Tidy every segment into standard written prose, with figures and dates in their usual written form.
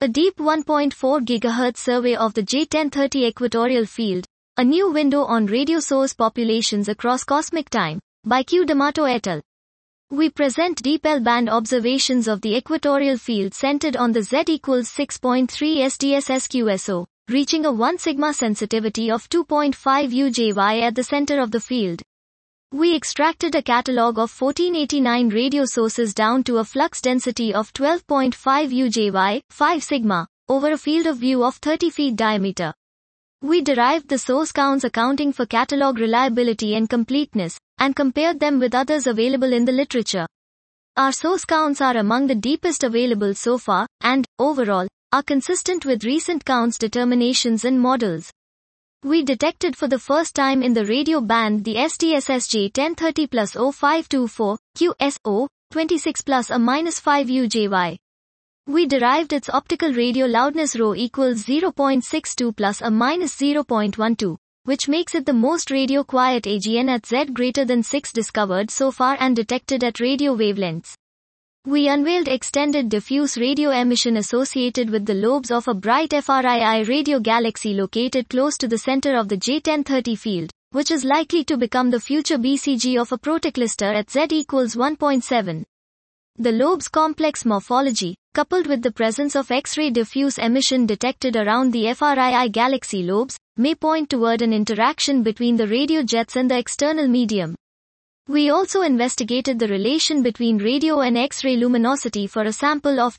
A deep 1.4 GHz survey of the J1030 equatorial field, a new window on radio source populations across cosmic time, by Q. D'Amato et al. We present deep L-band observations of the equatorial field centered on the Z equals 6.3 SDSS-QSO, reaching a 1 sigma sensitivity of 2.5 UJY at the center of the field. We extracted a catalog of 1489 radio sources down to a flux density of 12.5 UJY, 5 sigma, over a field of view of 30 feet diameter. We derived the source counts accounting for catalog reliability and completeness, and compared them with others available in the literature. Our source counts are among the deepest available so far, and, overall, are consistent with recent counts determinations and models. We detected for the first time in the radio band the SDSS J1030 plus 0524, QSO, 26 plus a minus 5 UJY. We derived its optical radio loudness ρ equals 0.62 plus a minus 0.12, which makes it the most radio quiet AGN at Z greater than 6 discovered so far and detected at radio wavelengths. We unveiled extended diffuse radio emission associated with the lobes of a bright FRII radio galaxy located close to the center of the J1030 field, which is likely to become the future BCG of a protocluster at Z equals 1.7. The lobe's complex morphology, coupled with the presence of X-ray diffuse emission detected around the FRII galaxy lobes, may point toward an interaction between the radio jets and the external medium. We also investigated the relation between radio and X-ray luminosity for a sample of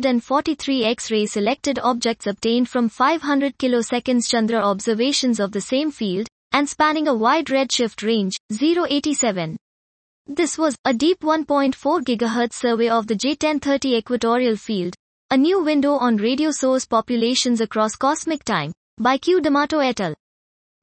243 X-ray selected objects obtained from 500 kiloseconds Chandra observations of the same field, and spanning a wide redshift range, 087. This was a deep 1.4 GHz survey of the J1030 equatorial field, a new window on radio source populations across cosmic time, by Q. D'Amato et al.